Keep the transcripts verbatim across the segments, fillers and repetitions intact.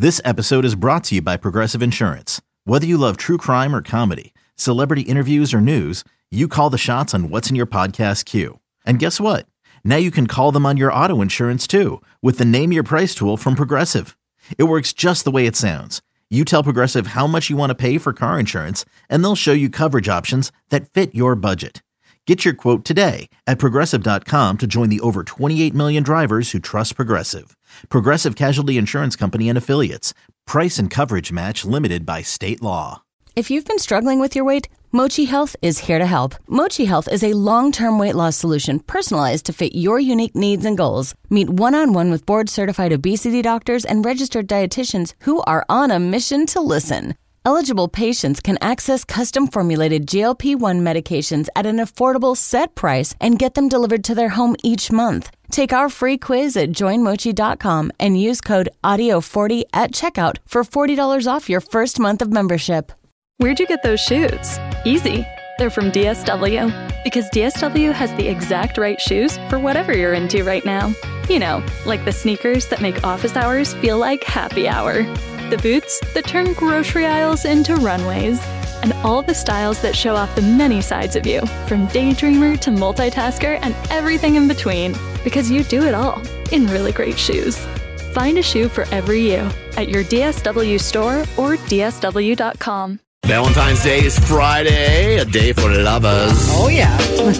This episode is brought to you by Progressive Insurance. Whether you love true crime or comedy, celebrity interviews or news, you call the shots on what's in your podcast queue. And guess what? Now you can call them on your auto insurance too with the Name Your Price tool from Progressive. It works just the way it sounds. You tell Progressive how much you want to pay for car insurance, and they'll show you coverage options that fit your budget. Get your quote today at Progressive dot com to join the over twenty-eight million drivers who trust Progressive. Progressive Casualty Insurance Company and Affiliates. Price and coverage match limited by state law. If you've been struggling with your weight, Mochi Health is here to help. Mochi Health is a long-term weight loss solution personalized to fit your unique needs and goals. Meet one-on-one with board-certified obesity doctors and registered dietitians who are on a mission to listen. Eligible patients can access custom-formulated G L P one medications at an affordable set price and get them delivered to their home each month. Take our free quiz at join mochi dot com and use code audio forty at checkout for forty dollars off your first month of membership. Where'd you get those shoes? Easy. They're from D S W. Because D S W has the exact right shoes for whatever you're into right now. You know, like the sneakers that make office hours feel like happy hour. The boots that turn grocery aisles into runways. And all the styles that show off the many sides of you, from daydreamer to multitasker and everything in between. Because you do it all in really great shoes. Find a shoe for every you at your D S W store or D S W dot com. Valentine's Day is Friday, a day for lovers. Oh, yeah.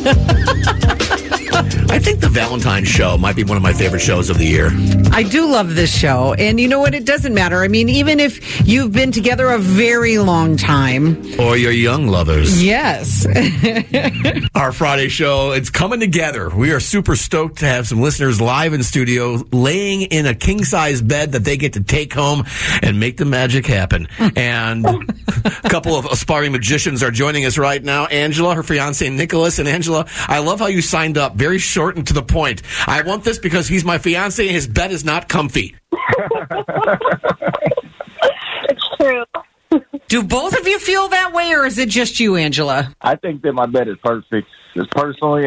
I think the Valentine's show might be one of my favorite shows of the year. I do love this show. And you know what? It doesn't matter. I mean, even if you've been together a very long time. Or you're young lovers. Yes. Our Friday show, it's coming together. We are super stoked to have some listeners live in studio, laying in a king-size bed that they get to take home and make the magic happen. And a couple of aspiring magicians are joining us right now. Angela, her fiance Nicholas. And Angela, I love how you signed up. Very short and to the point. I want this because he's my fiance and his bed is not comfy. It's true. Do both of you feel that way, or is it just you, Angela? I think that my bed is perfect, just personally.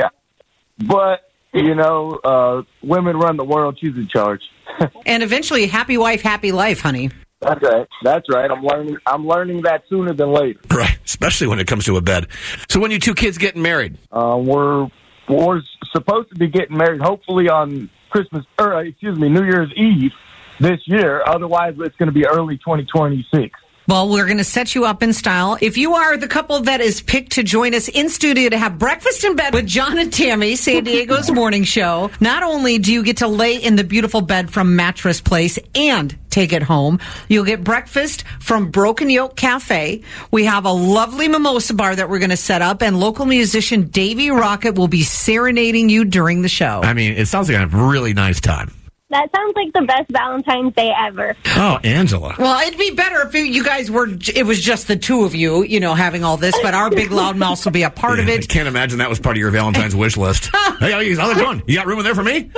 But, you know, uh, women run the world. She's in charge. And eventually, happy wife, happy life, honey. That's right. That's right. I'm learning. I'm learning that sooner than later. Right, especially when it comes to a bed. So when you two kids getting married? Uh, we're we're supposed to be getting married, hopefully on Christmas, or excuse me, New Year's Eve this year. Otherwise, it's going to be early twenty twenty-six. Well, we're going to set you up in style. If you are the couple that is picked to join us in studio to have breakfast in bed with John and Tammy, San Diego's morning show, not only do you get to lay in the beautiful bed from Mattress Place and take it home, you'll get breakfast from Broken Yoke Cafe. We have a lovely mimosa bar that we're going to set up, and local musician Davey Rocket will be serenading you during the show. I mean, it sounds like a really nice time. That sounds like the best Valentine's Day ever. Oh, Angela. Well, it'd be better if you guys were, it was just the two of you, you know, having all this, but our big loud mouths will be a part yeah, of it. I can't imagine that was part of your Valentine's wish list. Hey, how's it going? You got room in there for me?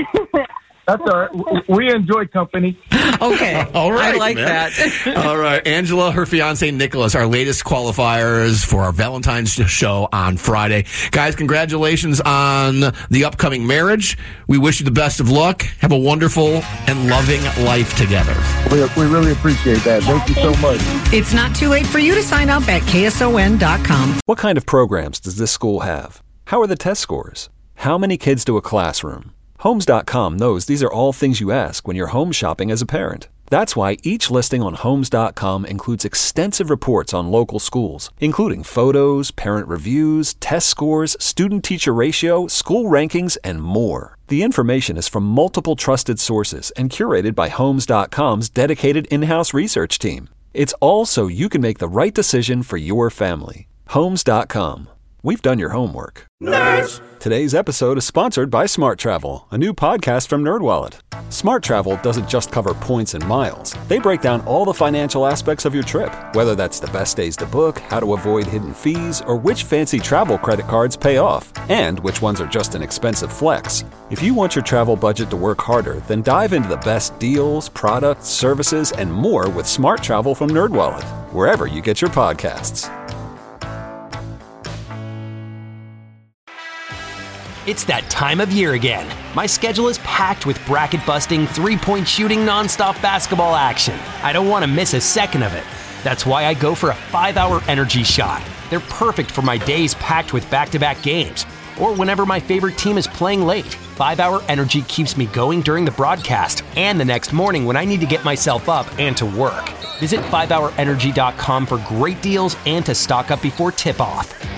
That's all right. We enjoy company. Okay. All right. I like man. that. All right. Angela, her fiance, Nicholas, our latest qualifiers for our Valentine's show on Friday. Guys, congratulations on the upcoming marriage. We wish you the best of luck. Have a wonderful and loving life together. We, we really appreciate that. Thank you so much. It's not too late for you to sign up at K S O N dot com. What kind of programs does this school have? How are the test scores? How many kids do a classroom? Homes dot com knows these are all things you ask when you're home shopping as a parent. That's why each listing on Homes dot com includes extensive reports on local schools, including photos, parent reviews, test scores, student-teacher ratio, school rankings, and more. The information is from multiple trusted sources and curated by Homes dot com's dedicated in-house research team. It's all so you can make the right decision for your family. Homes dot com. We've done your homework. Nerds! Today's episode is sponsored by Smart Travel, a new podcast from NerdWallet. Smart Travel doesn't just cover points and miles. They break down all the financial aspects of your trip, whether that's the best days to book, how to avoid hidden fees, or which fancy travel credit cards pay off, and which ones are just an expensive flex. If you want your travel budget to work harder, then dive into the best deals, products, services, and more with Smart Travel from NerdWallet, wherever you get your podcasts. It's that time of year again. My schedule is packed with bracket-busting, three-point shooting, nonstop basketball action. I don't want to miss a second of it. That's why I go for a five-hour energy shot. They're perfect for my days packed with back-to-back games, or whenever my favorite team is playing late. five-hour Energy keeps me going during the broadcast and the next morning when I need to get myself up and to work. Visit five hour energy dot com for great deals and to stock up before tip-off.